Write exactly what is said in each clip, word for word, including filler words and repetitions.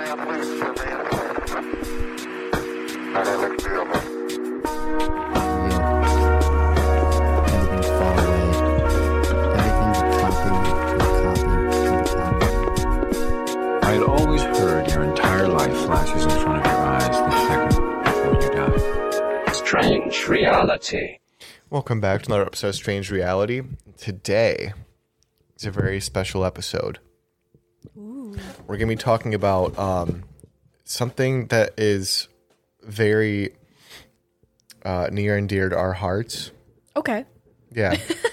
Everything's far away. Everything's a copy of a copy of a copy. I had always heard your entire life flashes in front of your eyes the second before you die. Strange reality. Welcome back to another episode of Strange Reality. Today is a very special episode. Ooh. We're going to be talking about um, something that is very uh, near and dear to our hearts. Okay. Yeah.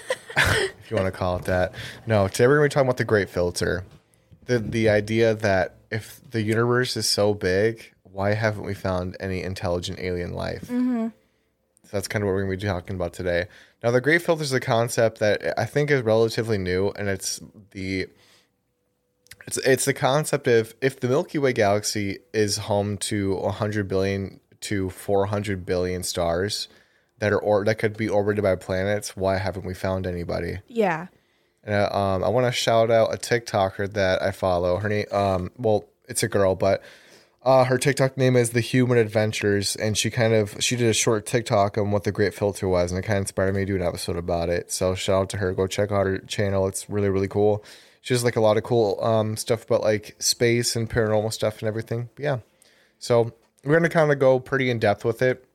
If you want to call it that. No, today we're going to be talking about the Great Filter. The, the idea that if the universe is so big, why haven't we found any intelligent alien life? Mm-hmm. So that's kind of what we're going to be talking about today. Now, the Great Filter is a concept that I think is relatively new, and it's the it's it's the concept of if the Milky Way galaxy is home to one hundred billion to four hundred billion stars that are or that could be orbited by planets, why haven't we found anybody? Yeah. And, uh, um, I want to shout out a TikToker that I follow. Her name, um, well, it's a girl, but. Uh, her TikTok name is The Human Adventures, and she kind of, she did a short TikTok on what the Great Filter was, and it kind of inspired me to do an episode about it. So shout out to her. Go check out her channel. It's really, really cool. She has like a lot of cool um, stuff about like space and paranormal stuff and everything. But yeah. So we're going to kind of go pretty in depth with it.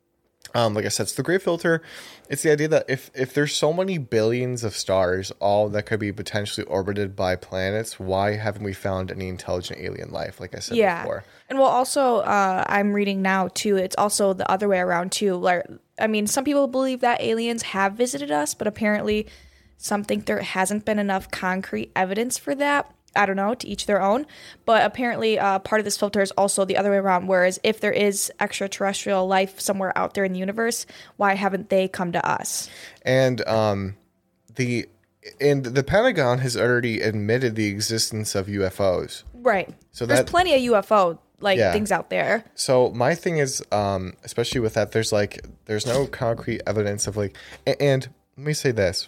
Um, like I said, it's the Great Filter. It's the idea that if, if there's so many billions of stars, all that could be potentially orbited by planets, why haven't we found any intelligent alien life, like I said yeah. before? And well, also, uh, I'm reading now, too, it's also the other way around, too. Like, I mean, some people believe that aliens have visited us, but apparently some think there hasn't been enough concrete evidence for that. I don't know, to each their own. But apparently uh, part of this filter is also the other way around, whereas if there is extraterrestrial life somewhere out there in the universe, why haven't they come to us? And um, the and the Pentagon has already admitted the existence of U F Os. Right. So there's that, plenty of U F O like yeah. things out there. So my thing is, um, especially with that, there's like there's no concrete evidence of like, and, and let me say this: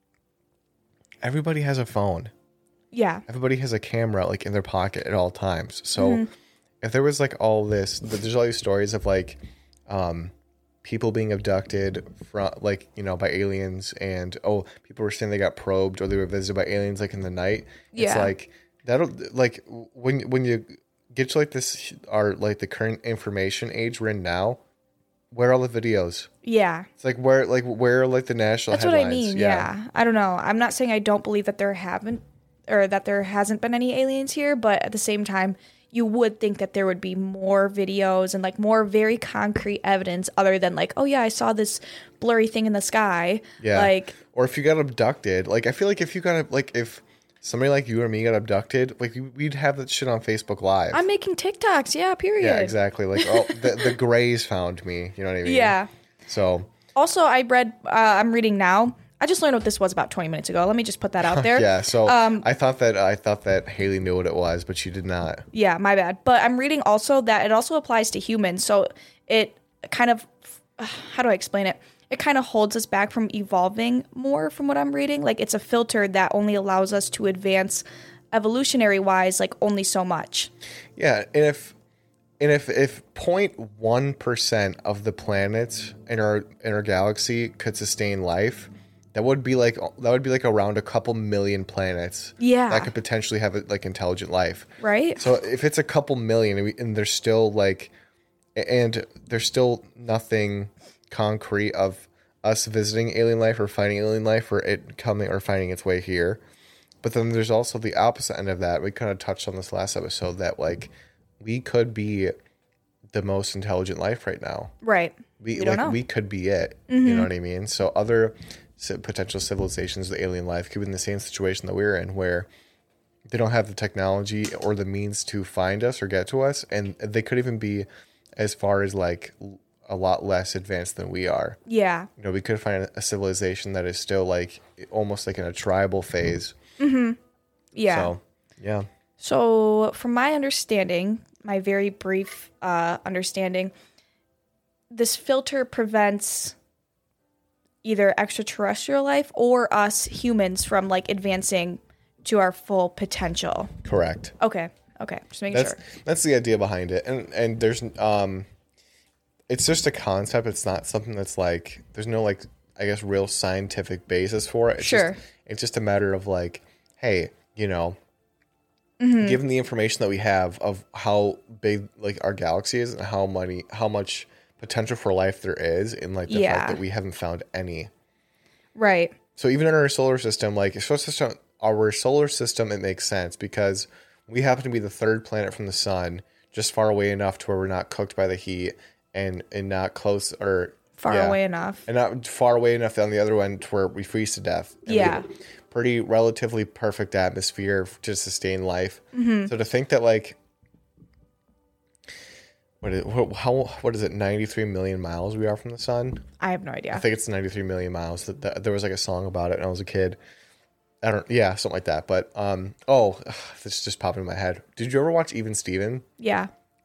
everybody has a phone. Yeah. Everybody has a camera like in their pocket at all times. So mm-hmm. if there was like all this, there's all these stories of like um, people being abducted from like, you know, by aliens, and oh, people were saying they got probed or they were visited by aliens like in the night. Yeah. It's like that'll like when when you get to like this are like the current information age we're in now, where are all the videos? Yeah. It's like where like where are like the national That's headlines? what I mean. Yeah. yeah. I don't know. I'm not saying I don't believe that there haven't or that there hasn't been any aliens here, but at the same time, you would think that there would be more videos and like more very concrete evidence other than like, oh yeah, I saw this blurry thing in the sky. Yeah. Like, or if you got abducted, like I feel like if you got like if somebody like you or me got abducted, like we'd have that shit on Facebook Live. I'm making TikToks. Yeah. Period. Yeah, exactly. Like, oh, the, the Greys found me. You know what I mean? Yeah. So. Also, I read, uh, I'm reading now. I just learned what this was about twenty minutes ago. Let me just put that out there. yeah, so um, I thought that I thought that Haley knew what it was, but she did not. Yeah, my bad. But I'm reading also that it also applies to humans. So it kind of, how do I explain it? It kind of holds us back from evolving more from what I'm reading. Like it's a filter that only allows us to advance evolutionary wise, like only so much. Yeah, and if and if if zero point one percent of the planets in our in our galaxy could sustain life, that would be like that would be like around a couple million planets. Yeah, that could potentially have like intelligent life. Right. So if it's a couple million and, we, and there's still like, and there's still nothing concrete of us visiting alien life or finding alien life or it coming or finding its way here, but then there's also the opposite end of that. We kind of touched on this last episode that like we could be the most intelligent life right now. Right. We, we like don't know. we could be it. Mm-hmm. You know what I mean? So other potential civilizations with alien life could be in the same situation that we're in, where they don't have the technology or the means to find us or get to us, and they could even be as far as like a lot less advanced than we are. Yeah. You know, we could find a civilization that is still like almost like in a tribal phase. Mm-hmm. Yeah. So, yeah. So from my understanding, my very brief uh, understanding, this filter prevents either extraterrestrial life or us humans from like advancing to our full potential. Correct. Okay. Okay, just making That's sure. that's the idea behind it, and and there's um, it's just a concept. It's not something that's like there's no like I guess real scientific basis for it. It's Sure. just, it's just a matter of like, hey, you know, given the information that we have of how big like our galaxy is and how many how much potential for life there is, and like the Yeah. fact that we haven't found any. Right. So even in our solar system, like solar system, our solar system, it makes sense because we happen to be the third planet from the sun, just far away enough to where we're not cooked by the heat, and and not close or Far yeah, away enough. and not far away enough on the other end to where we freeze to death. And we Yeah. have a pretty relatively perfect atmosphere to sustain life. Mm-hmm. So to think that like. What is, what, how, what is it, ninety-three million miles we are from the sun? I have no idea. I think it's ninety-three million miles. That, that there was like a song about it when I was a kid. I don't, yeah, something like that. But um, oh, this just popped in my head. Did you ever watch Even Steven? Yeah.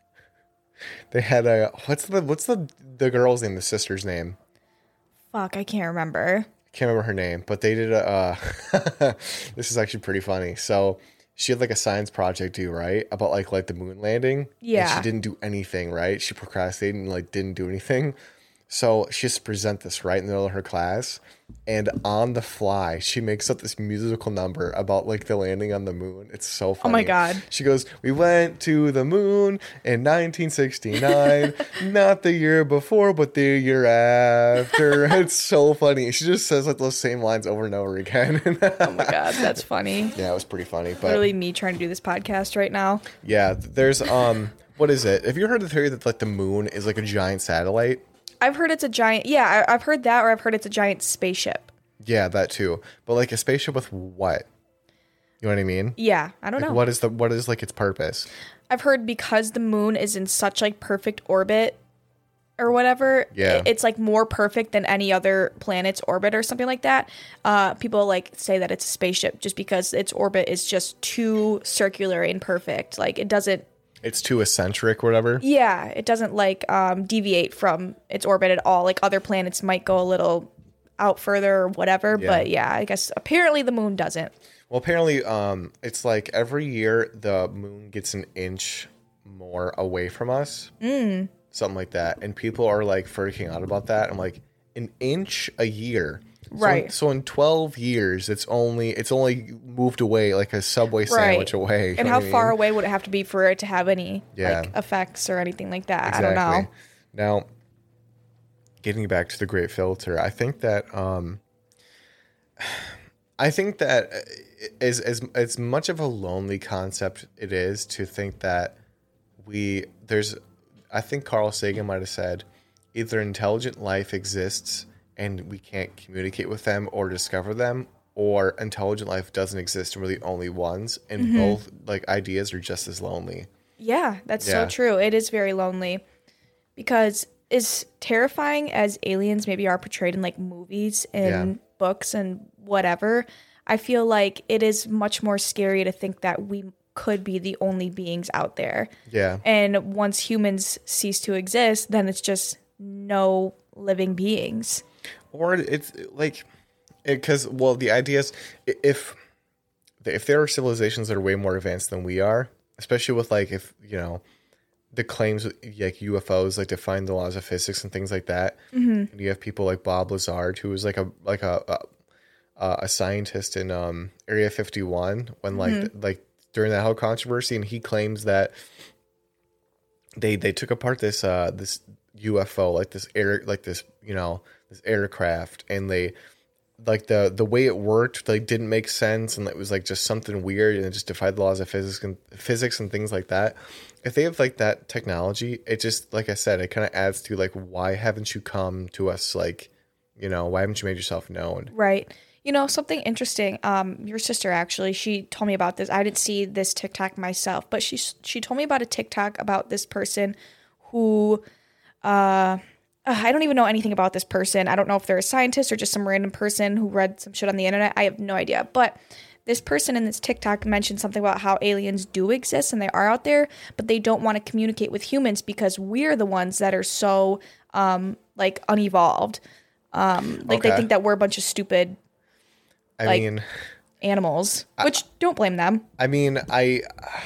They had a what's the what's the the girl's name, the sister's name? Fuck, I can't remember. I can't remember her name, but they did a. Uh, this is actually pretty funny. So she had like a science project due, right, about like like the moon landing. Yeah. And she didn't do anything, right? She procrastinated and like didn't do anything. So she has to present this right in the middle of her class, and on the fly, she makes up this musical number about like the landing on the moon. It's so funny. Oh my God. She goes, "We went to the moon in nineteen sixty-nine, not the year before, but the year after." It's so funny. She just says like those same lines over and over again. Oh my God, that's funny. Yeah, it was pretty funny. But Literally me trying to do this podcast right now. yeah, there's um, what is it? Have you heard the theory that like the moon is like a giant satellite? I've heard it's a giant. Yeah, I, I've heard that, or I've heard it's a giant spaceship. Yeah, that too. But like a spaceship with what? You know what I mean? Yeah, I don't Like, know. what is the what is like its purpose? I've heard because the moon is in such like perfect orbit or whatever. Yeah. it- It's like more perfect than any other planet's orbit or something like that. Uh, people like say that it's a spaceship just because its orbit is just too circular and perfect. Like it doesn't. It's too eccentric, or whatever. Yeah, it doesn't like um, deviate from its orbit at all. Like other planets might go a little out further or whatever, Yeah. but yeah, I guess apparently the moon doesn't. Well, apparently, um, it's like every year the moon gets an inch more away from us, mm. something like that, and people are like freaking out about that. I'm like, an inch a year, So in- Right. So in twelve years, it's only it's only moved away like a Subway sandwich away. you And know how what I far mean? away would it have to be for it to have any Yeah. like effects or anything like that? Exactly. I don't know. Now, getting back to the Great Filter, I think that um, I think that as as as much of a lonely concept it is to think that we there's I think Carl Sagan might have said either intelligent life exists and we can't communicate with them or discover them, or intelligent life doesn't exist and we're the only ones, and Mm-hmm. both like ideas are just as lonely. Yeah, that's Yeah. so true. It is very lonely because as terrifying as aliens maybe are portrayed in like movies and Yeah. books and whatever, I feel like it is much more scary to think that we could be the only beings out there. Yeah. And once humans cease to exist, then it's just no living beings. Or it's like, because well, the idea is i- if if there are civilizations that are way more advanced than we are, especially with like if you know the claims with, like U F Os like define the laws of physics and things like that, mm-hmm. and you have people like Bob Lazar, who was like a like a a, a scientist in um, Area fifty-one when like Mm-hmm. like during that whole controversy, and he claims that they they took apart this uh this U F O, like this air like this you know this aircraft, and they like the the way it worked like didn't make sense, and it was like just something weird, and it just defied the laws of physics and physics and things like that. If they have like that technology, it just like I said, it kind of adds to like, why haven't you come to us? Like, you know, why haven't you made yourself known? Right. You know, something interesting. Um, your sister actually, she told me about this. I didn't see this TikTok myself, but she she told me about a TikTok about this person who, uh, I don't even know anything about this person. I don't know if they're a scientist or just some random person who read some shit on the internet. I have no idea. But this person in this TikTok mentioned something about how aliens do exist and they are out there, but they don't want to communicate with humans because we're the ones that are so um, like unevolved. Um, like they Okay. think that we're a bunch of stupid I Like- mean, animals, which don't blame them. I mean, I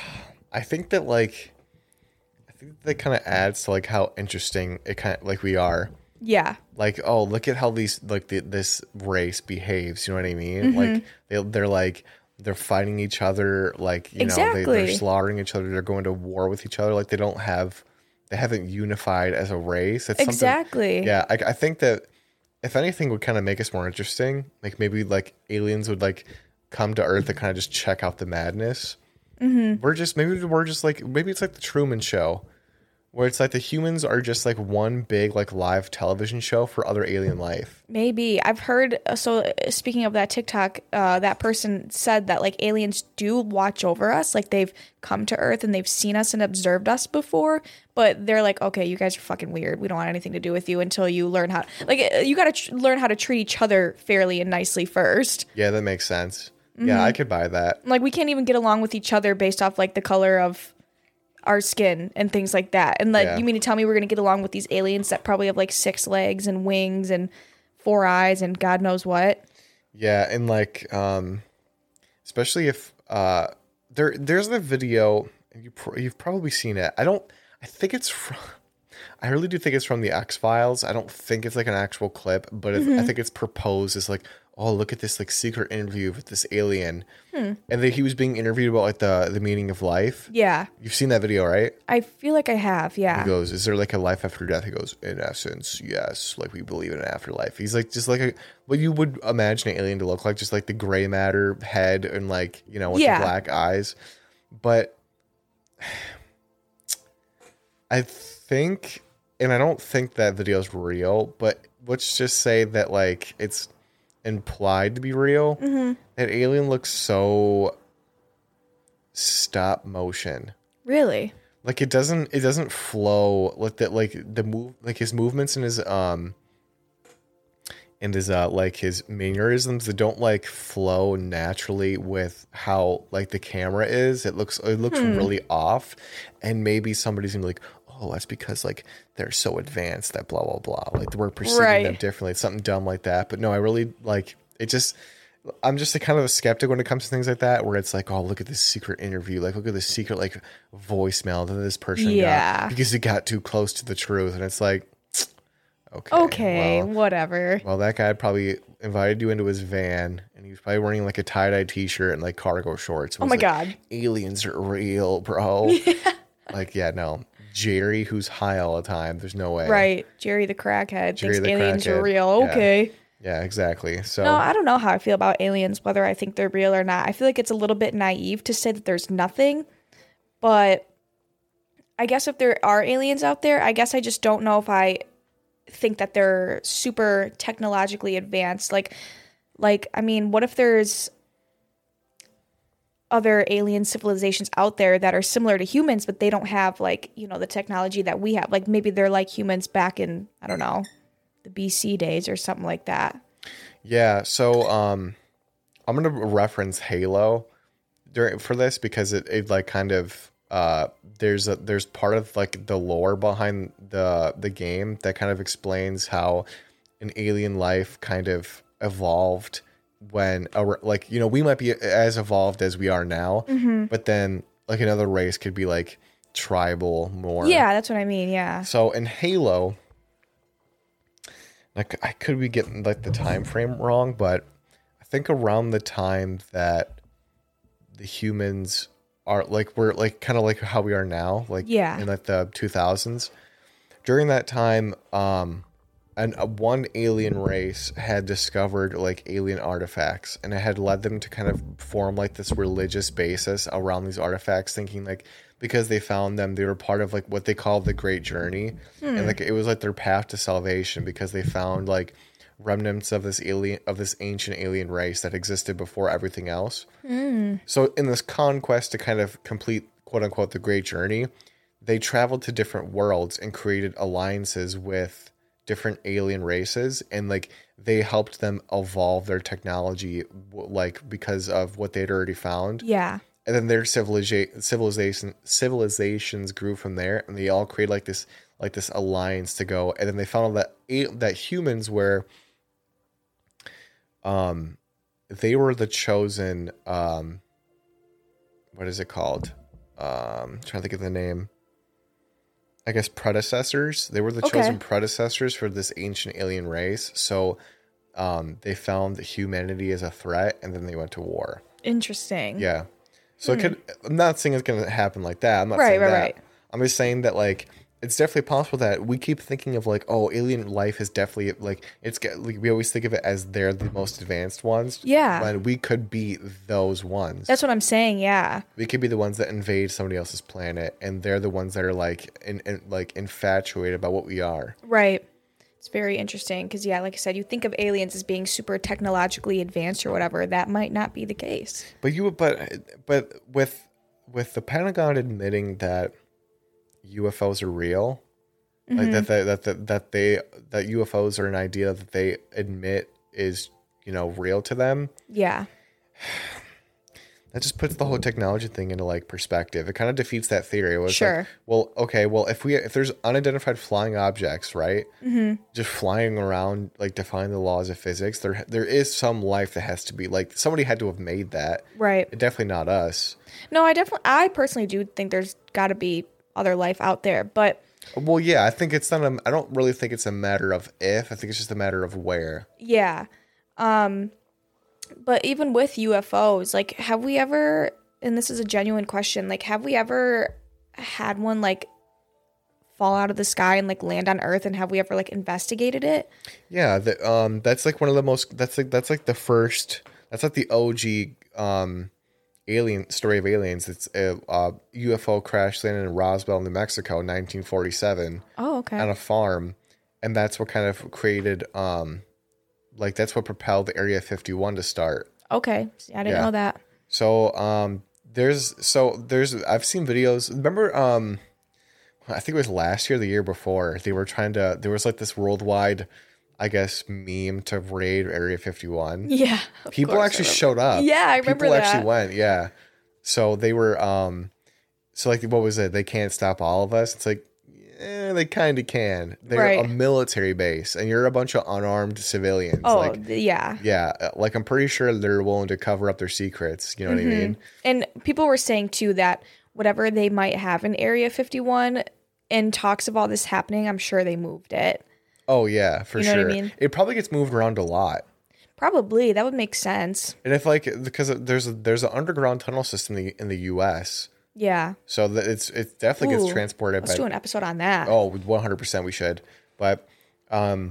I think that like, I think that kind of adds to like how interesting it kind of like we are. Yeah. Like, oh, look at how these like the, this race behaves. You know what I mean? Mm-hmm. Like they they're like they're fighting each other. Like you know they, Exactly. they're slaughtering each other. They're going to war with each other. Like they don't have they haven't unified as a race. It's something- Exactly. Yeah, I, I think that if anything would kind of make us more interesting. Like maybe like aliens would like come to Earth and kind of just check out the madness. Mm-hmm. We're just maybe we're just like maybe it's like the Truman Show. Where it's like the humans are just like one big like live television show for other alien life. Maybe. I've heard, so uh, speaking of that TikTok, uh, that person said that like aliens do watch over us. Like they've come to Earth and they've seen us and observed us before. But they're like, okay, you guys are fucking weird. We don't want anything to do with you until you learn how, like uh, you got to tr- learn how to treat each other fairly and nicely first. Yeah, that makes sense. Yeah, I could buy that. Like we can't even get along with each other based off like the color of our skin and things like that. And like, Yeah. you mean to tell me we're going to get along with these aliens that probably have like six legs and wings and four eyes and God knows what? Yeah, and like, um, especially if uh, there there's the video and you pr- you've probably seen it. I don't. I think it's from. I really do think it's from the X-Files. I don't think it's like an actual clip, but it, I think it's proposed as like, oh, look at this like secret interview with this alien, and then he was being interviewed about like the the meaning of life. Yeah. You've seen that video, right? I feel like I have. Yeah. He goes, "Is there like a life after death?" He goes, "In essence, yes. Like we believe in an afterlife." He's like, just like a, what you would imagine an alien to look like, just like the gray matter head and like you know with Yeah. the black eyes. But I think, and I don't think that video's real. But let's just say that like it's implied to be real. Mm-hmm. That alien looks so stop motion. Really? Like it doesn't it doesn't flow like that like the move like his movements and his um and his uh like his mannerisms that don't like flow naturally with how like the camera is. It looks it looks really off, and maybe somebody's gonna be like, oh, that's because like they're so advanced that blah blah blah. Like we're perceiving Right. them differently. It's something dumb like that. But no, I really like it just I'm just a kind of a skeptic when it comes to things like that, where it's like, oh, look at this secret interview. Like, look at this secret, like, voicemail that this person Yeah. got because it got too close to the truth. And it's like, okay. Okay. Well, Whatever. well, that guy probably invited you into his van, and he was probably wearing, like, a tie-dye t-shirt and, like, cargo shorts. It Oh was my like, God. aliens are real, bro. Like, yeah, no. Jerry, who's high all the time. There's no way. Right. Jerry the crackhead Jerry thinks the aliens are crackhead. real. Yeah. Okay. Yeah, exactly. So, No, I don't know how I feel about aliens, whether I think they're real or not. I feel like it's a little bit naive to say that there's nothing, but I guess if there are aliens out there, I guess I just don't know if I think that they're super technologically advanced. Like, like I mean, what if there's other alien civilizations out there that are similar to humans, but they don't have like, you know, the technology that we have? Like maybe they're like humans back in, I don't know, the B C days or something like that. yeah, so um, I'm gonna reference Halo during for this because it, it like kind of uh, there's a there's part of like the lore behind the the game that kind of explains how an alien life kind of evolved when a, like you know we might be as evolved as we are now, but then like another race could be like tribal more. Yeah, that's what I mean. Yeah. So in Halo, like I could be getting like the time frame wrong, but I think around the time that the humans are like we're like kind of like how we are now, like Yeah. in like the two thousands. During that time, um, and uh, one alien race had discovered like alien artifacts, and it had led them to kind of form like this religious basis around these artifacts, thinking like because they found them, they were part of like what they called the Great Journey, and like it was like their path to salvation because they found like remnants of this alien of this ancient alien race that existed before everything else. So in this conquest to kind of complete quote unquote the Great Journey, they traveled to different worlds and created alliances with different alien races, and like they helped them evolve their technology w- like because of what they'd already found. Yeah. And then their civilization civilization civilizations grew from there, and they all created like this like this alliance to go. And then they found out that a- that humans were um they were the chosen um what is it called? um, trying to think of the name. I guess predecessors. They were the Okay. chosen predecessors for this ancient alien race. So um, they found humanity as a threat, and then they went to war. Interesting. Yeah. So it could. I'm not saying it's going to happen like that. I'm not Hmm. Right, saying right, that. right. I'm just saying that like it's definitely possible that we keep thinking of like, oh, alien life is definitely like it's get- like we always think of it as they're the most advanced ones. Yeah. When we could be those ones. That's what I'm saying. Yeah. We could be the ones that invade somebody else's planet, and they're the ones that are like in, in like infatuated about what we are. Right. It's very interesting because, yeah, like I said, you think of aliens as being super technologically advanced or whatever. That might not be the case. But you, but but with with the Pentagon admitting that U F Os are real, like that that that that that they that U F Os are an idea that they admit is, you know, real to them. Yeah. That just puts the whole technology thing into like perspective. It kind of defeats that theory. It was Sure. like, well, okay, well, if we if there's unidentified flying objects, right, mm-hmm. just flying around, like defying the laws of physics, there there is some life that has to be like somebody had to have made that. Right. Definitely not us. No, I definitely, I personally do think there's got to be other life out there, but Well, yeah, I think it's not. A, I don't really think it's a matter of if. I think it's just a matter of where. yeah. Um, but even with U F Os, like, have we ever, and this is a genuine question, like, have we ever had one like fall out of the sky and like land on Earth, and have we ever like investigated it? Yeah, the, um, that's like one of the most. That's like that's like the first. That's like the O G um, alien story of aliens. It's a, a U F O crash landed in Roswell, New Mexico, nineteen forty-seven, Oh, okay. on a farm, and that's what kind of created. Um, like that's what propelled the Area fifty-one to start. Okay. See, I didn't Yeah. know that. So um, there's so there's I've seen videos. Remember um, I think it was last year, or the year before. They were trying to. There was like this worldwide, I guess, meme to raid Area fifty-one. Yeah. of People course I actually remember. showed up. Yeah, I remember People that. actually went. Yeah. So they were. Um, so like, what was it? They can't stop all of us. It's like, yeah, they kind of can. They're Right. a military base, and you're a bunch of unarmed civilians. Oh, like, th- yeah. yeah, uh, like I'm pretty sure they're willing to cover up their secrets. You know what I mean? And people were saying too that whatever they might have in Area fifty-one, in talks of all this happening, I'm sure they moved it. Oh yeah, for You know what I sure. mean? It probably gets moved around a lot. Probably that would make sense. And if like because there's a, there's an underground tunnel system in the, in the U S, Yeah. so that it's it definitely gets Ooh, transported. Let's by, do an episode on that. Oh, one hundred percent we should. But um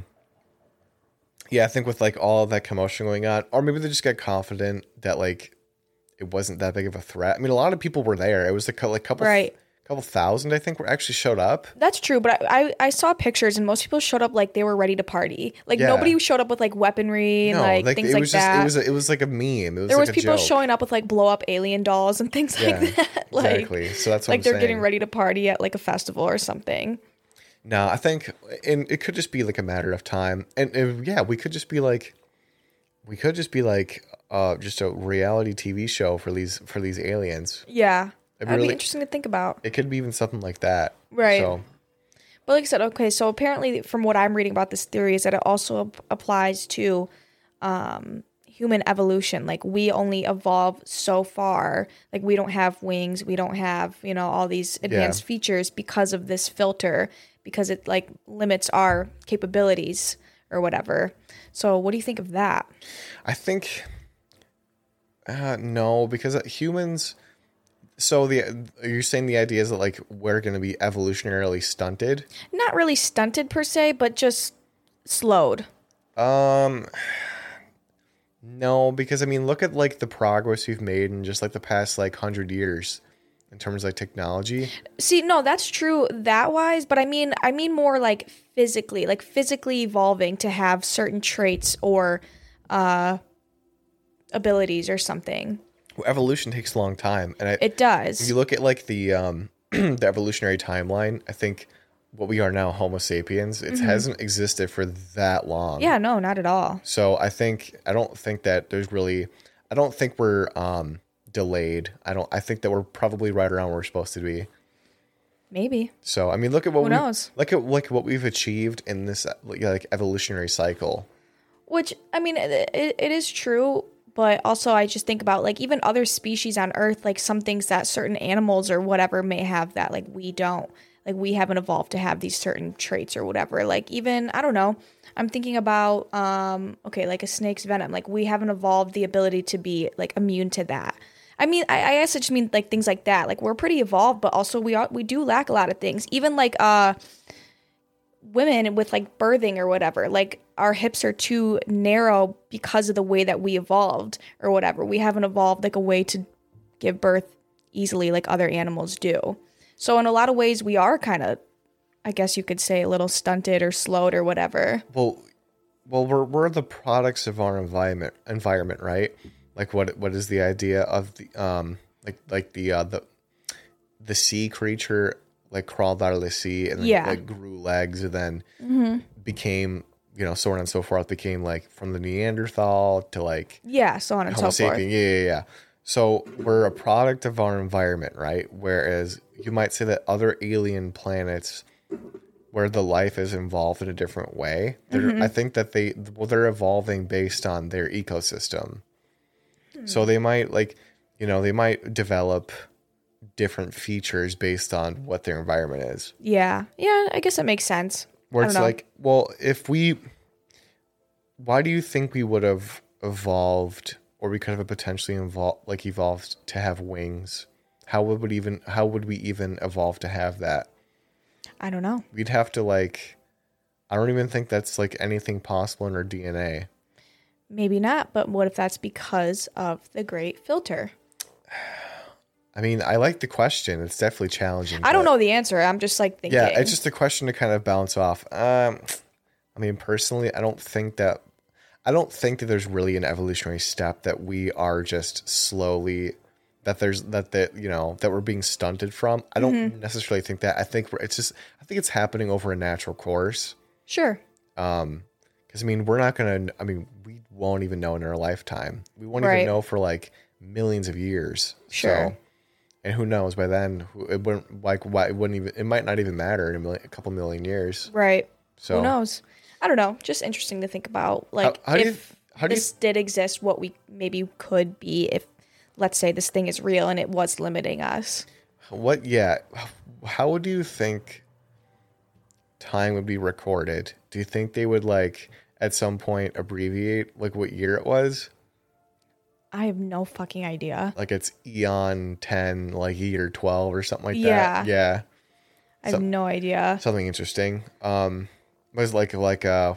yeah, I think with like all of that commotion going on, or maybe they just got confident that like it wasn't that big of a threat. I mean, a lot of people were there. It was a cou- like couple Right. couple thousand, I think, were actually showed up. That's true, but I, I I saw pictures and most people showed up like they were ready to party. Like Yeah. nobody showed up with like weaponry and No, like, like things it like was just that. it was a, it was like a meme. It was there like was a people joke. showing up with like blow up alien dolls and things Yeah, like that. like exactly. So that's what like I'm they're saying. getting ready to party at like a festival or something. No, I think, and it could just be like a matter of time, and uh, yeah, we could just be like, we could just be like, uh, just a reality T V show for these for these aliens. Yeah. It'd That'd really- be interesting to think about. It could be even something like that, Right. So But like I said, okay, so apparently from what I'm reading about this theory is that it also ap- applies to um, human evolution. Like we only evolve so far. Like we don't have wings. We don't have, you know, all these advanced features because of this filter, because it like limits our capabilities or whatever. So what do you think of that? I think, uh, no, because humans. So the you're saying the idea is that like we're going to be evolutionarily stunted. Not really stunted per se, but just slowed. Um, no, because I mean, look at like the progress we've made in just like the past like hundred years in terms of like technology. See, no, that's true that wise, but I mean I mean more like physically, like physically evolving to have certain traits or uh abilities or something. Well, evolution takes a long time, and I, It if does. you look at like the um the evolutionary timeline, I think what we are now, Homo sapiens, it hasn't existed for that long. Yeah, no, not at all. So I think I don't think that there's really I don't think we're um delayed. I don't I think that we're probably right around where we're supposed to be. Maybe. So I mean, look at what Who we knows? look at like what we've achieved in this like evolutionary cycle. Which I mean it, it, it is true, but also I just think about like even other species on Earth, like some things that certain animals or whatever may have that like we don't. Like we haven't evolved to have these certain traits or whatever. Like even, I don't know, I'm thinking about, um, okay, like a snake's venom. Like we haven't evolved the ability to be like immune to that. I mean, I, I guess I just mean like things like that. Like we're pretty evolved, but also we are, we do lack a lot of things. Even like uh, women with like birthing or whatever, like our hips are too narrow because of the way that we evolved or whatever. We haven't evolved like a way to give birth easily like other animals do. So in a lot of ways, we are kind of, I guess you could say, a little stunted or slowed or whatever. Well, well, we're we're the products of our environment, environment, right? Like what what is the idea of the um like like the uh, the the sea creature like crawled out of the sea and then, Yeah. like grew legs and then Mm-hmm. became, you know, so on and so forth, became like from the Neanderthal to like Yeah, so on and Homo so forth. sapien. Yeah, yeah, yeah. So we're a product of our environment, right? Whereas you might say that other alien planets where the life is involved in a different way, they're, Mm-hmm. I think that they, well, they're evolving based on their ecosystem. So they might like, you know, they might develop different features based on what their environment is. Yeah, yeah, I guess that makes sense. Where I it's don't know. like, well, if we, why do you think we would have evolved, or we could have potentially evolved, like evolved to have wings? How would we even, how would we even evolve to have that? I don't know. We'd have to like, I don't even think that's like anything possible in our D N A. Maybe not, but what if that's because of the great filter? I mean, I like the question. It's definitely challenging. I don't but- know the answer. I'm just like thinking. Yeah, it's just a question to kind of bounce off. Um, I mean, personally, I don't think that I don't think that there's really an evolutionary step that we are just slowly that there's that that you know that we're being stunted from. I don't Mm-hmm. necessarily think that. I think we're, it's just I think it's happening over a natural course. Sure. Um, because I mean, we're not gonna. I mean, we won't even know in our lifetime. We won't Right. even know for like millions of years. Sure. So, and who knows by then? who- It wouldn't like why it wouldn't even. It might not even matter in a, million, a couple million years. Right. So Who knows? I don't know. Just interesting to think about. Like, how do you- if how do you- this did exist, what we maybe could be if, let's say, this thing is real and it was limiting us. What? Yeah. How would you think time would be recorded? Do you think they would like at some point abbreviate like what year it was? I have no fucking idea. Like it's Eon ten, like year twelve or something like Yeah. that. Yeah. I have no idea. Something interesting. Um, was like like uh,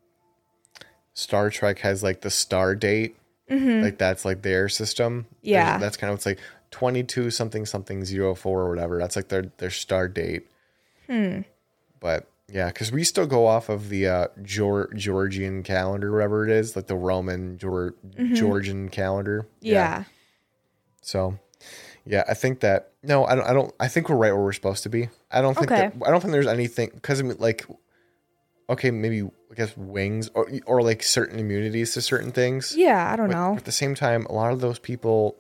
Star Trek has like the star date, like that's like their system. Mm-hmm. Yeah. There's- that's kind of it's like twenty two something something zero four or whatever. That's like their their star date. Hmm. But yeah, because we still go off of the uh, Geor- Georgian calendar, whatever it is, like the Roman Geor- Georgian calendar. Yeah. So, yeah, I think that no, I don't. I don't. I think we're right where we're supposed to be. I don't think Okay. that. I don't think there's anything because I mean, like, okay, maybe I guess wings or or like certain immunities to certain things. Yeah. I don't But know. at the same time, a lot of those people,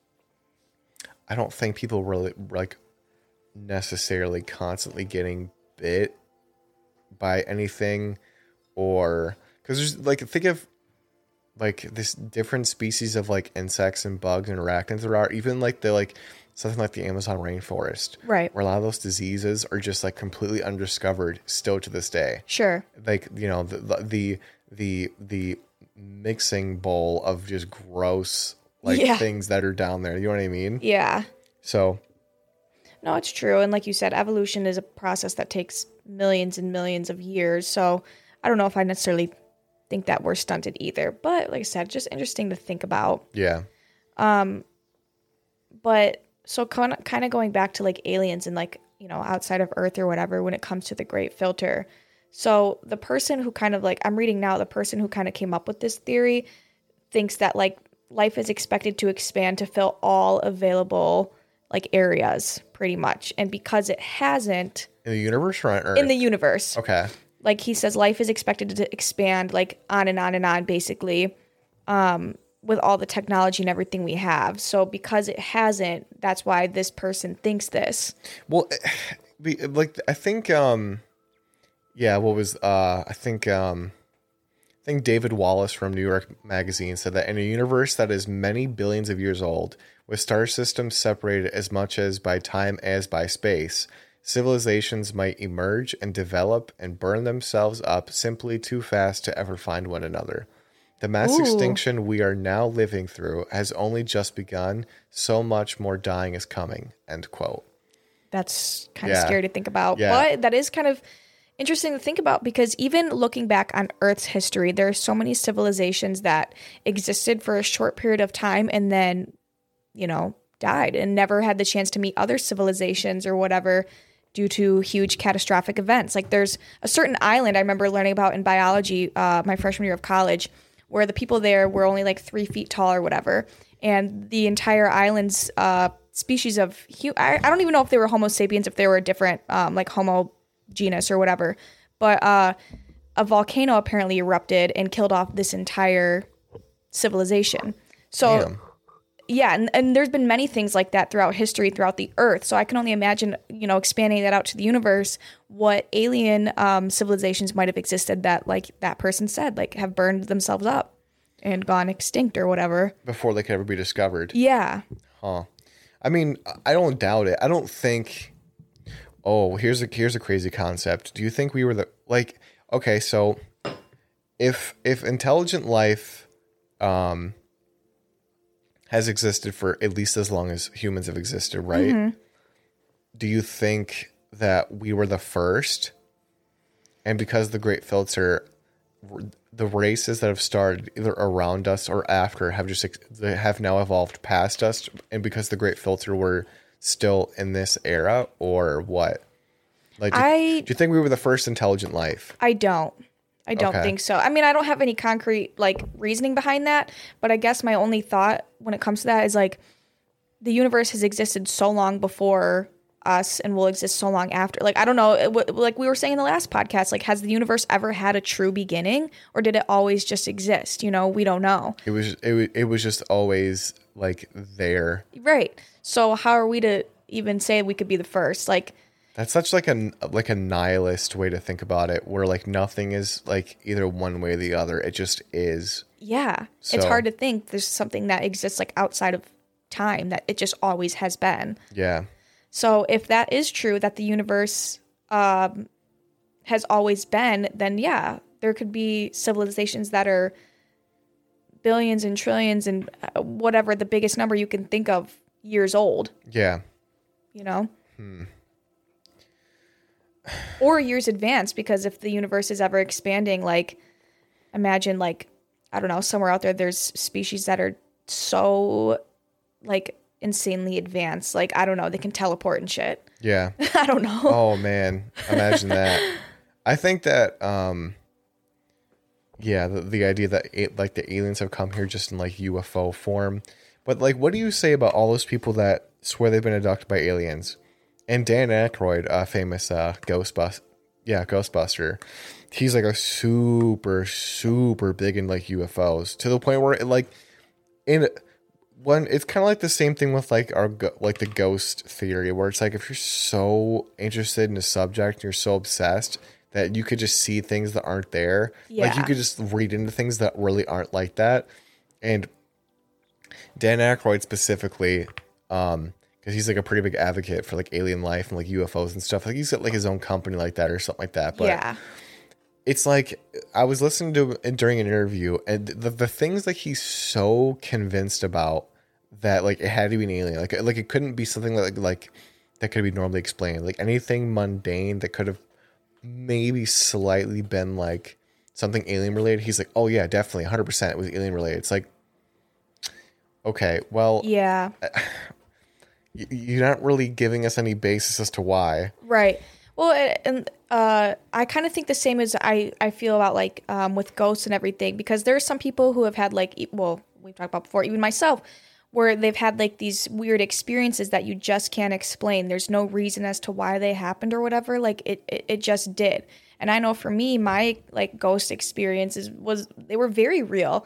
I don't think people really like necessarily constantly getting bit by anything, or because there's like think of like this different species of like insects and bugs and arachnids there are, even like the like something like the Amazon rainforest, Right. where a lot of those diseases are just like completely undiscovered still to this day. Sure. Like, you know, the the the the, the mixing bowl of just gross like Yeah. things that are down there. You know what I mean? Yeah. So No, it's true. And like you said, evolution is a process that takes millions and millions of years. So I don't know if I necessarily think that we're stunted either. But like I said, just interesting to think about. yeah. But so kind of kind of going back to like aliens and like, you know, outside of Earth or whatever when it comes to the Great Filter. So the person who kind of like, I'm reading now, the person who kind of came up with this theory thinks that like life is expected to expand to fill all available like areas pretty much. And because it hasn't In the universe or on Earth? in the universe, Okay. like he says, life is expected to expand like on and on and on basically um, with all the technology and everything we have. So because it hasn't, that's why this person thinks this. Well, be- like I think um yeah, what was uh I think um I think David Wallace from New York Magazine said that in a universe that is many billions of years old, with star systems separated as much as by time as by space, civilizations might emerge and develop and burn themselves up simply too fast to ever find one another. The mass Ooh. extinction we are now living through has only just begun. So much more dying is coming. End quote. That's kind Yeah. of scary to think about. Yeah. But that is kind of interesting to think about because even looking back on Earth's history, there are so many civilizations that existed for a short period of time and then, you know, died and never had the chance to meet other civilizations or whatever due to huge catastrophic events. Like there's a certain island I remember learning about in biology uh, my freshman year of college where the people there were only like three feet tall or whatever. And the entire island's uh, species of, hu- I, I don't even know if they were Homo sapiens, if they were a different, um, like Homo genus or whatever. But uh, a volcano apparently erupted and killed off this entire civilization. So, Damn. yeah, and, and there's been many things like that throughout history, throughout the Earth. So I can only imagine, you know, expanding that out to the universe, what alien um, civilizations might have existed that, like that person said, like have burned themselves up and gone extinct or whatever. Before they could ever be discovered. Yeah. Huh. I mean, I don't doubt it. I don't think. Oh, here's a here's a crazy concept. Do you think we were the like? Okay, so if if intelligent life, um, has existed for at least as long as humans have existed, right? Mm-hmm. Do you think that we were the first? And because the Great Filter, the races that have started either around us or after have just they have now evolved past us, and because the Great Filter were still in this era, or what? Like, do, I- do you think we were the first intelligent life? I don't. I don't Okay. think so. I mean, I don't have any concrete like reasoning behind that, but I guess my only thought when it comes to that is like the universe has existed so long before us and will exist so long after. Like I don't know, it w- like we were saying in the last podcast, like has the universe ever had a true beginning or did it always just exist? You know, we don't know. It was it, wa- it was just always like there. Right. So how are we to even say we could be the first? Like That's such like a like a nihilist way to think about it, where like nothing is like either one way or the other. It just is. yeah, So- it's hard to think there's something that exists like outside of time that it just always has been. Yeah. So if that is true, that the universe um, has always been, then yeah, there could be civilizations that are billions and trillions and uh, whatever the biggest number you can think of years old, Yeah. you know? Or years advanced, because if the universe is ever expanding, like imagine like, I don't know, somewhere out there, there's species that are so like insanely advanced. Like, I don't know, they can teleport and shit. Yeah. I don't know. Oh man, imagine that. I think that um yeah, the, the idea that it, like the aliens have come here just in like U F O form. But like what do you say about all those people that swear they've been abducted by aliens? And Dan Aykroyd, uh famous uh Ghostbust yeah, Ghostbuster. He's like a super super big in like U F Os to the point where it, like in when it's kind of like the same thing with like our go- like the ghost theory, where it's like if you're so interested in a subject and you're so obsessed that you could just see things that aren't there, like you Yeah. could just read into things that really aren't like that. And Dan Aykroyd specifically, um because he's like a pretty big advocate for like alien life and like U F Os and stuff, like he's got like his own company like that or something like that. But yeah. it's like I was listening to him during an interview, and the the things that he's so convinced about that like it had to be an alien, like like it couldn't be something like like that could be normally explained, like anything mundane that could have maybe slightly been like something alien related. He's like, oh yeah, definitely, one hundred percent it was alien related. It's like, okay, well, Yeah. y- you're not really giving us any basis as to why. Right. Well, a- and uh, I kind of think the same as I, I feel about like um, with ghosts and everything, because there are some people who have had like, e- well, we've talked about before, even myself, where they've had like these weird experiences that you just can't explain. There's no reason as to why they happened or whatever. Like it, it, it just did. And I know for me, my like ghost experiences was, they were very real.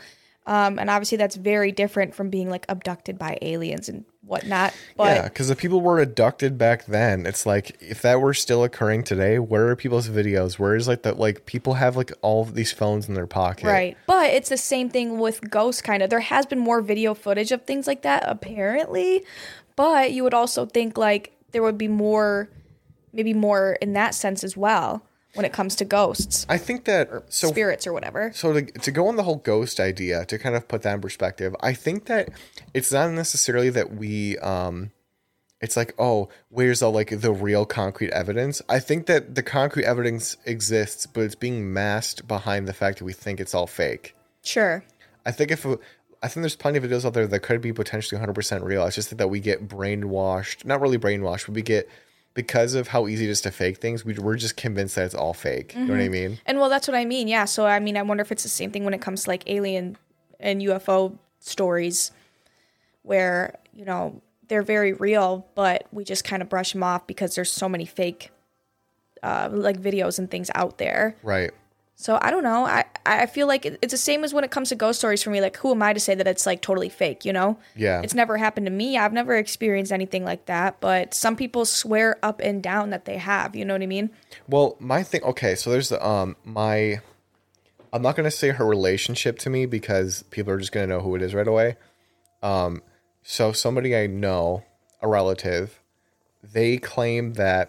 Um, and obviously that's very different from being like abducted by aliens and whatnot. But Yeah, because the people were abducted back then. It's like if that were still occurring today, where are people's videos? Where is like the like people have like all of these phones in their pocket? right. But it's the same thing with ghosts kind of. There has been more video footage of things like that apparently, but you would also think like there would be more, maybe more in that sense as well when it comes to ghosts, I think that so spirits or whatever. So to, to go on the whole ghost idea, to kind of put that in perspective, I think that it's not necessarily that we, um, it's like, oh, where's all like the real concrete evidence? I think that the concrete evidence exists, but it's being masked behind the fact that we think it's all fake. Sure. I think if, I think there's plenty of videos out there that could be potentially one hundred percent real. It's just that we get brainwashed, not really brainwashed, but we get, because of how easy it is to fake things, we, we're just convinced that it's all fake. You know what I mean? And well, that's what I mean. Yeah. So, I mean, I wonder if it's the same thing when it comes to like alien and U F O stories where, you know, they're very real, but we just kind of brush them off because there's so many fake uh, like videos and things out there. Right. So I don't know. I, I feel like it- it's the same as when it comes to ghost stories for me. Like, who am I to say that it's like totally fake, you know? Yeah. It's never happened to me. I've never experienced anything like that, but some people swear up and down that they have, you know what I mean? Well, my thing, okay, so there's the, um, my, I'm not going to say her relationship to me because people are just going to know who it is right away. Um, so somebody I know, a relative, they claim that,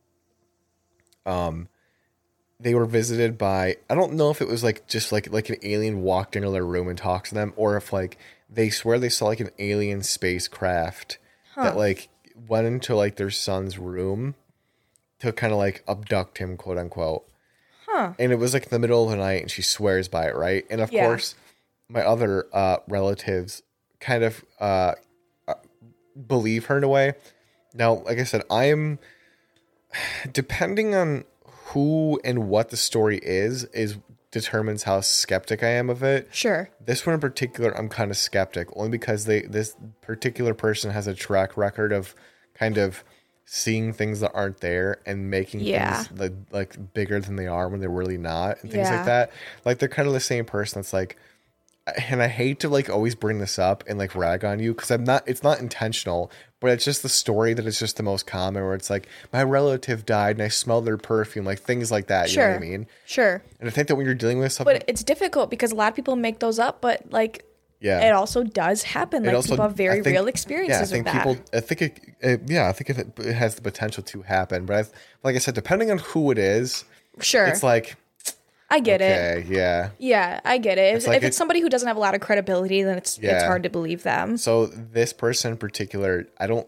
um, they were visited by, I don't know if it was like just like like an alien walked into their room and talked to them, or if like they swear they saw like an alien spacecraft that like went into like their son's room to kind of like abduct him, quote unquote. Huh. And it was like in the middle of the night and she swears by it, right? And of Yeah. course, my other uh, relatives kind of uh, uh, believe her in a way. Now, like I said, I'm depending on who and what the story is, is determines how skeptic I am of it. Sure. This one in particular, I'm kind of skeptic, only because they this particular person has a track record of kind of seeing things that aren't there and making Yeah. things like, like bigger than they are when they're really not, and things Yeah. like that. Like they're kind of the same person that's like, and I hate to like always bring this up and like rag on you because I'm not, it's not intentional, but it's just the story that is just the most common where it's like my relative died and I smelled their perfume, like things like that. You know Sure. what I mean? Sure. And I think that when you're dealing with something, But it's difficult because a lot of people make those up, but like yeah, it also does happen. It Like also- people have very I think- real experiences yeah, I think with that. people, I think it, it, yeah, I think it, it has the potential to happen. But I, like I said, depending on who it is, Sure. it's like, I get it. okay, yeah. Yeah, I get it. If It's like if it's it- somebody who doesn't have a lot of credibility, then it's it's Yeah. hard to believe them. So this person in particular, I don't.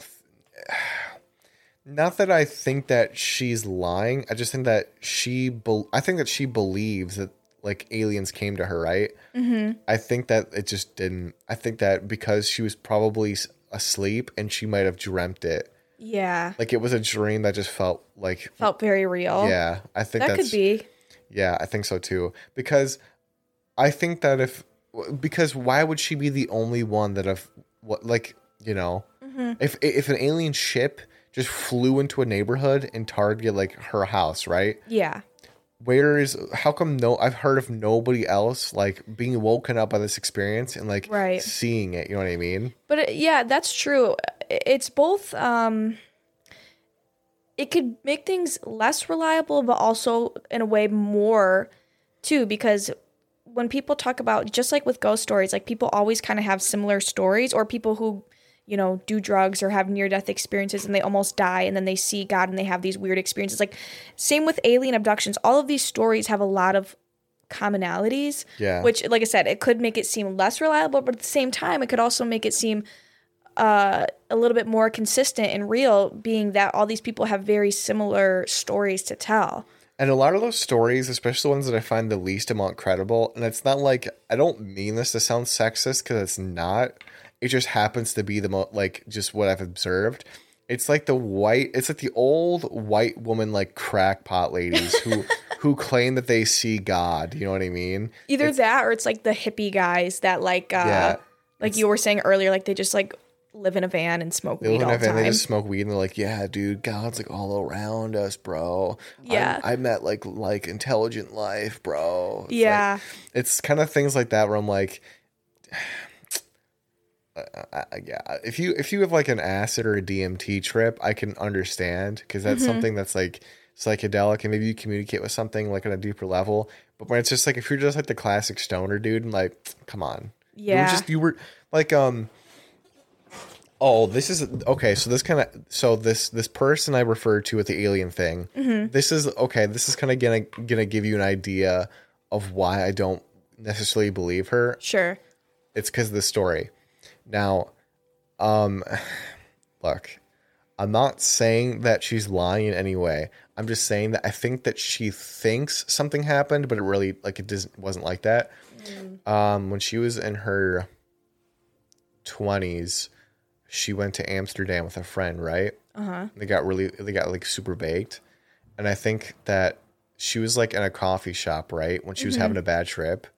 Not that I think that she's lying. I just think that she. Be, I think that she believes that like aliens came to her, right? Mm-hmm. I think that it just didn't. I think that because she was probably s- asleep and she might have dreamt it. Yeah. Like it was a dream that just felt like. Felt very real. Yeah, I think That that's. could be. Yeah, I think so too. Because I think that if because why would she be the only one that have what like, you know, Mm-hmm. if if an alien ship just flew into a neighborhood and targeted like her house, right? Yeah. Where is how come no I've heard of nobody else like being woken up by this experience and like Right. seeing it, you know what I mean? But it, yeah, that's true. It's both um it could make things less reliable but also in a way more too, because when people talk about, just like with ghost stories, like people always kind of have similar stories, or people who, you know, do drugs or have near death experiences and they almost die and then they see God and they have these weird experiences. Like same with alien abductions. All of these stories have a lot of commonalities, Yeah. which, like I said, it could make it seem less reliable, but at the same time, it could also make it seem uh, a little bit more consistent and real, being that all these people have very similar stories to tell. And a lot of those stories, especially the ones that I find the least amount credible, and it's not like, I don't mean this to sound sexist because it's not. It just happens to be the most, like, just what I've observed. It's like the white, it's like the old white woman, like, crackpot ladies who who claim that they see God. You know what I mean? Either that or it's like the hippie guys that, like, uh, Yeah, like you were saying earlier, like they just, like, live in a van and smoke They weed live in all a the van, time. they just smoke weed, and they're like, "Yeah, dude, God's like all around us, bro. Yeah. I, I met like like intelligent life, bro." It's Yeah. like, it's kind of things like that where I'm like, Uh, yeah, if you if you have like an acid or a D M T trip, I can understand because that's Mm-hmm. something that's like psychedelic and maybe you communicate with something like on a deeper level. But when it's just like if you're just like the classic stoner dude and like, come on, you were Yeah. just you were like um. Oh, this is okay. So this kind of so this this person I referred to with the alien thing. Mm-hmm. This is okay. This is kind of gonna gonna give you an idea of why I don't necessarily believe her. Sure. It's because of the story. Now, um, look, I'm not saying that she's lying in any way. I'm just saying that I think that she thinks something happened, but it really like it doesn't wasn't like that. Mm. Um, when she was in her twenties, she went to Amsterdam with a friend, right? Uh-huh. They got really they got like super baked, and I think that she was like in a coffee shop, right, when she was Mm-hmm. having a bad trip,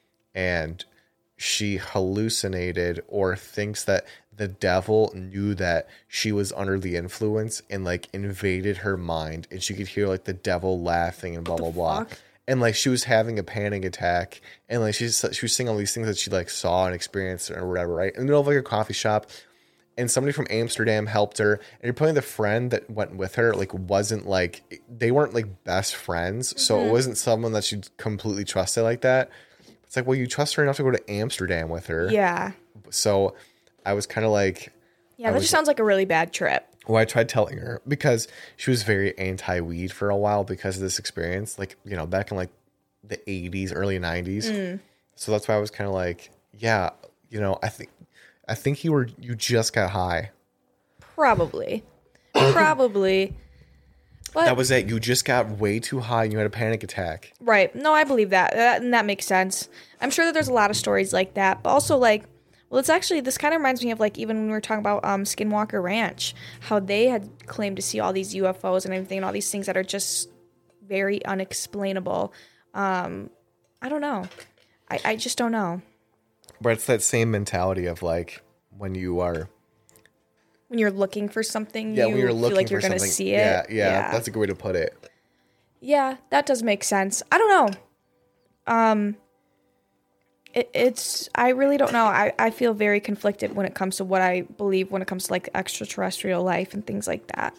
and she hallucinated or thinks that the devil knew that she was under the influence and like invaded her mind, and she could hear like the devil laughing and blah blah blah. fuck? And like she was having a panic attack, and like she's she was saying all these things that she like saw and experienced or whatever, right? In the middle of like a coffee shop, and somebody from Amsterdam helped her, and you're probably the friend that went with her like wasn't like they weren't like best friends, so it wasn't someone that she completely trusted like that. It's like, well, you trust her enough to go to Amsterdam with her. Yeah. So I was kind of like, Yeah, I that was- just sounds like a really bad trip. well, I tried telling her because she was very anti-weed for a while because of this experience, like, you know, back in like the eighties, early nineties. So that's why I was kind of like, yeah, you know, I think, I think you were, you just got high. Probably. Probably. But That was it. You just got way too high and you had a panic attack. right. No, I believe that. that. And that makes sense. I'm sure that there's a lot of stories like that. But also, like, well, it's actually, this kind of reminds me of, like, even when we were talking about um, Skinwalker Ranch, how they had claimed to see all these U F Os and everything and all these things that are just very unexplainable. Um, I don't know. I, I just don't know. But it's that same mentality of like when you are, When you're looking for something, yeah, you when you're feel looking like you're for going to something. see it. Yeah, yeah, that's a good way to put it. Yeah, that does make sense. I don't know. Um, it, it's I really don't know. I, I feel very conflicted when it comes to what I believe when it comes to like extraterrestrial life and things like that.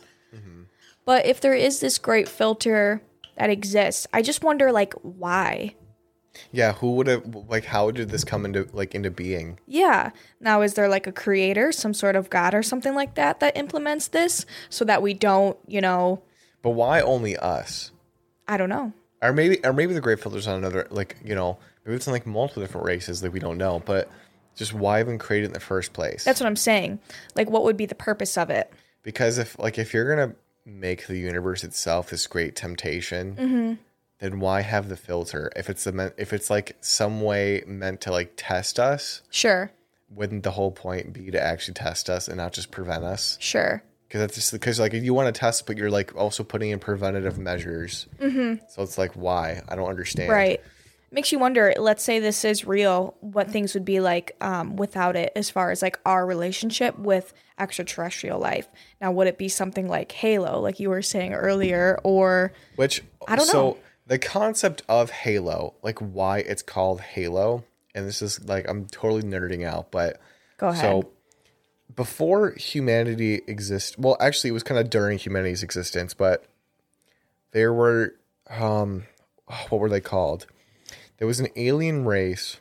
But if there is this great filter that exists, I just wonder like why. Yeah, who would have like? How did this come into like into being? Yeah. Now, is there like a creator, some sort of god or something like that that implements this so that we don't, you know, But why only us? I don't know. Or maybe, or maybe the great filter's on another, like, you know, maybe it's on like multiple different races that we don't know. But just why even create it in the first place? That's what I'm saying. Like, what would be the purpose of it? Because if like if you're gonna make the universe itself this great temptation, then why have the filter? If it's the men- if it's like some way meant to like test us, Sure. wouldn't the whole point be to actually test us and not just prevent us? Sure. Because that's just because like if you want to test, but you're like also putting in preventative measures. Mm-hmm. So it's like why? I don't understand. Right. Makes you wonder, let's say this is real, what things would be like um, without it as far as like our relationship with extraterrestrial life. Now, would it be something like Halo, like you were saying earlier, or Which I don't so know. the concept of Halo, like why it's called Halo, and this is like I'm totally nerding out, but go ahead. so before humanity exists, well, actually, it was kind of during humanity's existence, but there were, um, what were they called? There was an alien race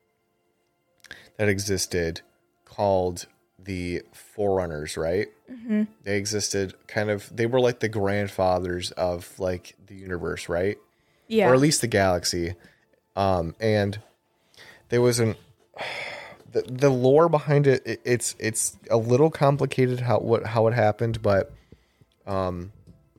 that existed called the Forerunners, right? Mm-hmm. They existed kind of, they were like the grandfathers of like the universe, right? yeah. Or at least the galaxy. Um, and there was an the, the lore behind it, it. It's it's a little complicated how what how it happened, but um,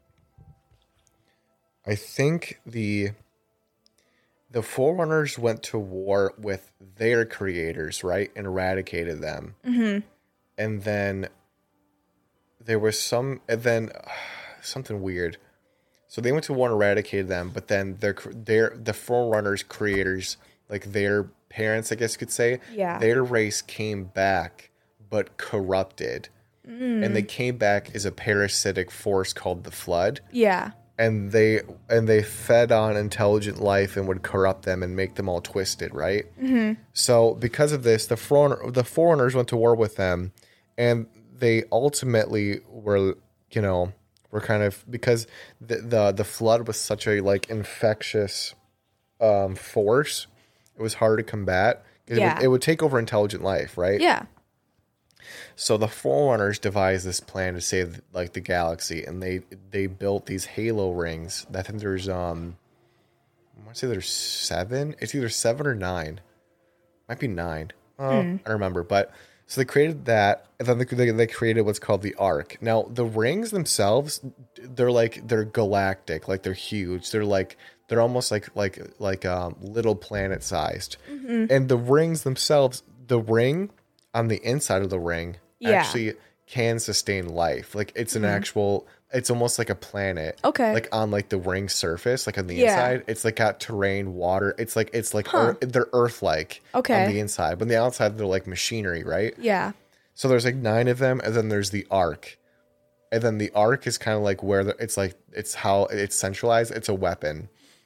I think the the Forerunners went to war with their creators, right, and eradicated them, mm-hmm. and then there was some, and then uh, something weird. So they went to war and eradicated them, but then their their the Forerunners creators, like their parents, I guess you could say, Yeah. their race came back, but corrupted, and they came back as a parasitic force called the Flood, yeah. and they and they fed on intelligent life and would corrupt them and make them all twisted, right? Mm-hmm. So because of this, the foreigner, the foreigners went to war with them, and they ultimately were, you know, were kind of because the the, the flood was such a like infectious um, force. It was hard to combat. It, Yeah. would, it would take over intelligent life, right? Yeah. So the Forerunners devised this plan to save like the galaxy, and they they built these halo rings. I think there's um, I want to say there's seven. It's either seven or nine. Might be nine. Oh, I don't remember. But so they created that, and then they, they created what's called the Ark. Now the rings themselves, they're like they're galactic, like they're huge. They're like they're almost like like like um, little planet sized, and the rings themselves, the ring on the inside of the ring Yeah. actually can sustain life. Like it's an actual, it's almost like a planet. Okay. Like on like the ring surface, like on the Yeah. inside, it's like got terrain, water. It's like, it's like, earth, they're earth-like Okay. on the inside, but on the outside, they're like machinery, right? Yeah. So there's like nine of them, and then there's the Ark. And then the Ark is kind of like where the, it's like, it's how it's centralized. It's a weapon.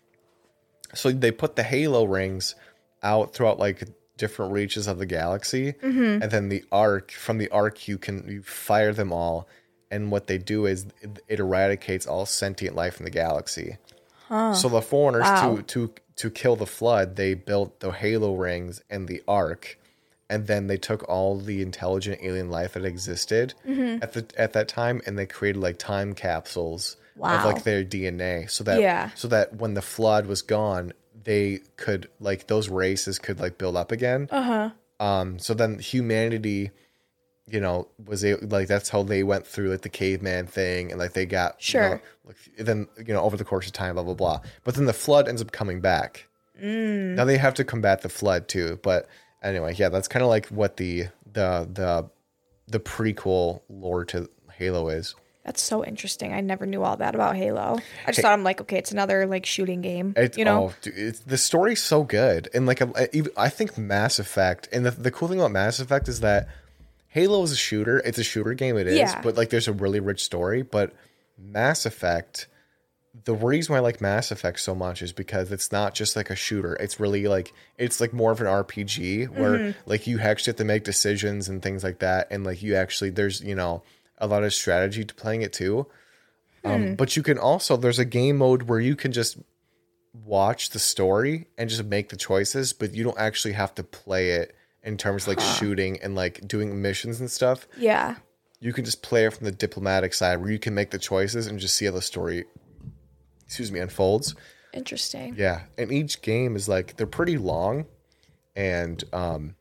So they put the Halo rings out throughout like different reaches of the galaxy, Mm-hmm. and then the Ark, from the Ark you can you fire them all, and what they do is it, it eradicates all sentient life in the galaxy. So the foreigners, Wow. to to to kill the flood, they built the Halo rings and the Ark, and then they took all the intelligent alien life that existed Mm-hmm. at the at that time, and they created like time capsules of Wow. like their D N A, so that Yeah. so that when the flood was gone, they could like those races could like build up again. Uh-huh. Um, so then humanity, you know, was a, like that's how they went through like the caveman thing, and like they got you Sure. know, like, then you know over the course of time, blah blah blah. But then the flood ends up coming back. Mm. Now they have to combat the flood too. But anyway, yeah, that's kind of like what the the the the prequel lore to Halo is. That's so interesting. I never knew all that about Halo. I just thought I'm like, okay, it's another like shooting game. It's, you know? oh, dude, it's, the story's so good, and like a, even- I think Mass Effect, and the the cool thing about Mass Effect is that Halo is a shooter. It's a shooter game, it is, Yeah. but like there's a really rich story. But Mass Effect, the reason why I like Mass Effect so much is because it's not just like a shooter. It's really like it's like more of an R P G where Mm-hmm. like you actually have to make decisions and things like that, and like you actually there's you know a lot of strategy to playing it too. Um, Hmm. But you can also there's a game mode where you can just watch the story and just make the choices, but you don't actually have to play it in terms of like shooting and like doing missions and stuff. Yeah. You can just play it from the diplomatic side where you can make the choices and just see how the story, excuse me, unfolds. Interesting. Yeah. And each game is like, they're pretty long, and um,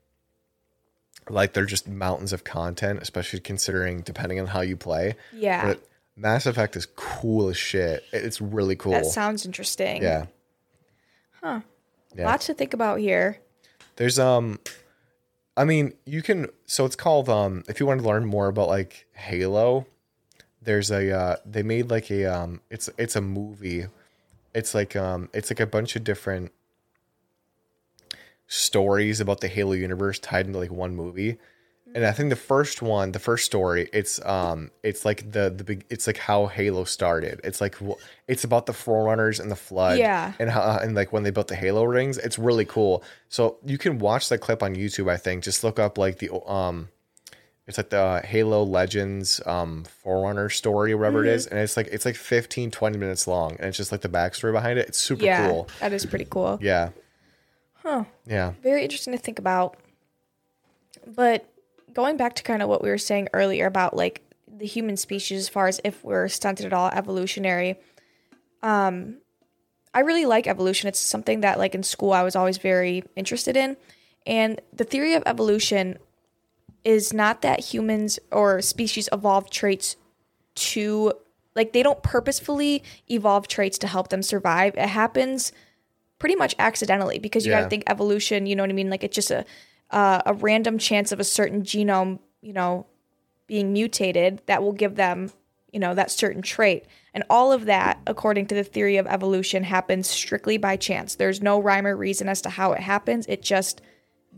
like they're just mountains of content, especially considering depending on how you play. Yeah. But Mass Effect is cool as shit. It's really cool. That sounds interesting. Yeah. Yeah. Lots to think about here. There's um I mean, you can so it's called um if you want to learn more about like Halo, there's a uh they made like a um it's it's a movie. It's like um it's like a bunch of different stories about the Halo universe tied into like one movie. And I think the first one, the first story, it's um, it's like the the big, it's like how Halo started. It's like wh- it's about the Forerunners and the Flood, Yeah. and how and like when they built the Halo rings. It's really cool. So you can watch that clip on YouTube. I think just look up like the um, it's like the Halo Legends um Forerunner story or whatever it is, and it's like it's like fifteen, twenty minutes long, and it's just like the backstory behind it. It's super Yeah. cool. That is pretty cool. Yeah. Huh. Yeah. Very interesting to think about. But going back to kind of what we were saying earlier about like the human species as far as if we're stunted at all evolutionary, um I really like evolution. It's something that like in school I was always very interested in. And the theory of evolution is not that humans or species evolve traits to like they don't purposefully evolve traits to help them survive. It happens pretty much accidentally because you got Yeah. to think evolution, you know what I mean? Like it's just a uh, a random chance of a certain genome, you know, being mutated that will give them, you know, that certain trait. And all of that, according to the theory of evolution, happens strictly by chance. There's no rhyme or reason as to how it happens. It just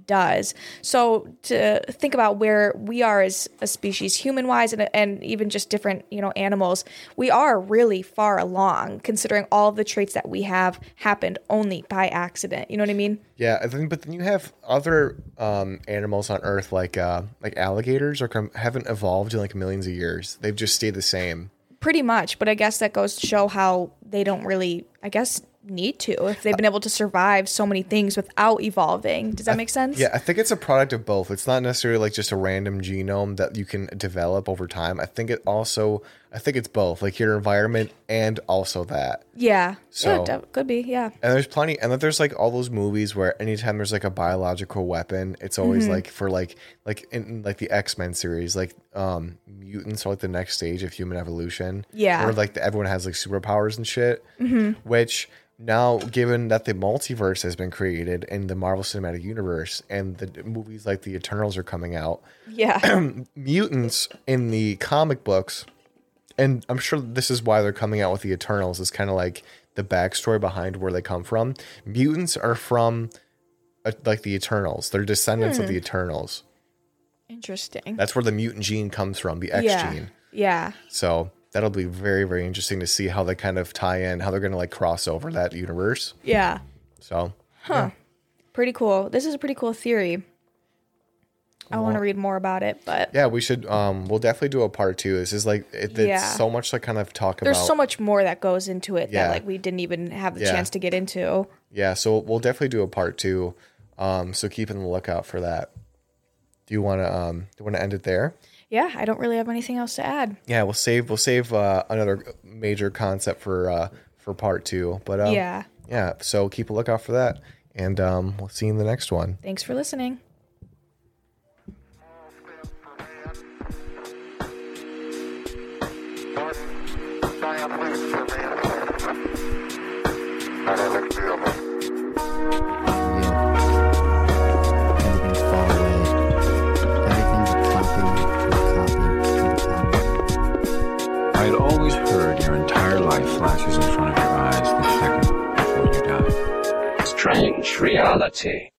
does. So to think about where we are as a species, human-wise, and, and even just different, you know, animals, we are really far along, considering all of the traits that we have happened only by accident. You know what I mean? Yeah, I think, but then you have other um, animals on Earth, like uh, like alligators, or com- haven't evolved in like millions of years. They've just stayed the same. Pretty much, but I guess that goes to show how they don't really, I guess, need to if they've been able to survive so many things without evolving. Does that make sense? Yeah, I think it's a product of both. It's not necessarily like just a random genome that you can develop over time. I think it also, I think it's both, like your environment and also that. Yeah. So- yeah, de- could be. Yeah. And there's plenty, and then there's like all those movies where anytime there's like a biological weapon, it's always Mm-hmm. like for like like in like the X-Men series, like um mutants are like the next stage of human evolution. Yeah. Where like the, everyone has like superpowers and shit. Mm-hmm. Which now, given that the multiverse has been created in the Marvel Cinematic Universe, and the movies like the Eternals are coming out, Yeah. mutants in the comic books, and I'm sure this is why they're coming out with the Eternals, is kind of like the backstory behind where they come from. Mutants are from uh, like the Eternals. They're descendants Hmm. of the Eternals. Interesting. That's where the mutant gene comes from, the X yeah. gene. Yeah. So that'll be very, very interesting to see how they kind of tie in, how they're going to like cross over that universe. Yeah. So, Huh. Pretty cool. This is a pretty cool theory. I want to Well- read more about it, but yeah, we should, um, we'll definitely do a part two. This is like, it, it's Yeah. so much to kind of talk there's about. so much more that goes into it Yeah. that like we didn't even have the Yeah. chance to get into. Yeah, so we'll definitely do a part two. Um, so keep on the lookout for that. Do you want to um, do you want to end it there? Yeah, I don't really have anything else to add. Yeah, we'll save we'll save uh, another major concept for uh, for part two. But um, Yeah. yeah. So keep a lookout for that, and um, we'll see you in the next one. Thanks for listening. Yeah. Everything's far away. Everything's a copy, a copy, and a copy. I had always heard your entire life flashes in front of your eyes the second before you die. Strange reality.